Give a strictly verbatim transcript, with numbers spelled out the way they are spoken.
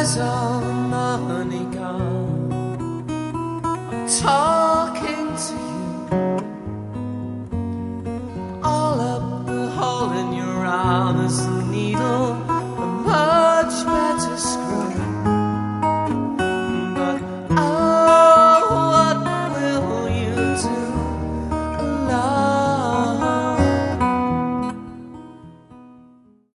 Where's all the money gone? I'm talking to you. All up the hole in your arm is the needle